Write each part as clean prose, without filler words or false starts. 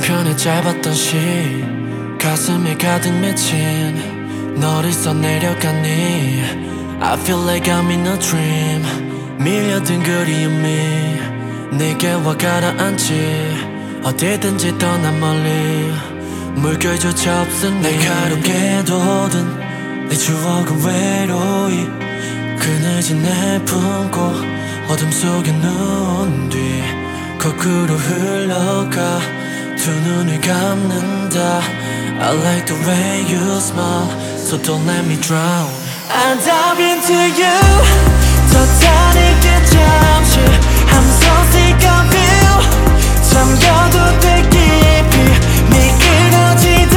편에 짧았던 시 가슴에 가득 맺힌 너를 써내려가니 I feel like I'm in a dream 밀려든 그리움이 내게와 가라앉지 어디든지 떠나 멀리 물결조차 없은 날카롭게도 든 내 추억은 외로이 그늘진 내 품고 어둠 속에 누운 뒤 거꾸로 흘러가 두 눈을 감는다 I like the way you smile So don't let me drown I dive into you 더 다르게 잠시 I'm so sick of you 잠겨도 돼 깊이 미끄러지듯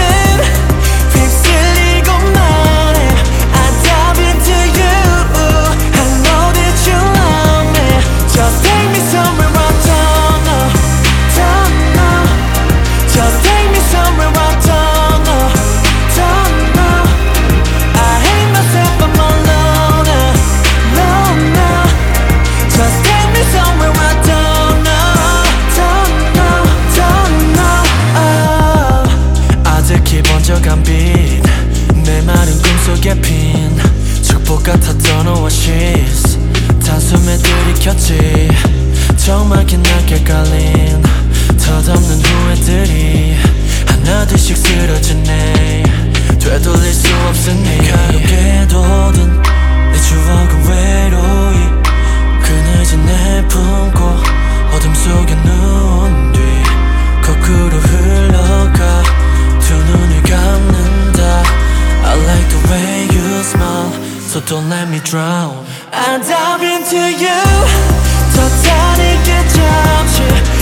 휩쓸리고만 해 I dive into you I know that you love me Just take me somewhere I don't know Don't know Just take me somewhere I don't know Don't know I hate myself I'm alone alone now Just take me somewhere I don't know Don't know Don't know 아득히 번져간 빛 내 마른 꿈속에 핀 축복 같았던 오아시스 단숨에 들이켰지 정말 기나게 깔린 덧없는 후회들이 하나둘씩 쓰러지네 되돌릴 수 없으니 가볍게도 든 내 추억은 외로이 그늘진 내 품고 어둠 속에 누운 뒤 거꾸로 흘러가 두 눈을 감는다 I like the way you smile So don't let me drown I dive into you 더 다르게 잠시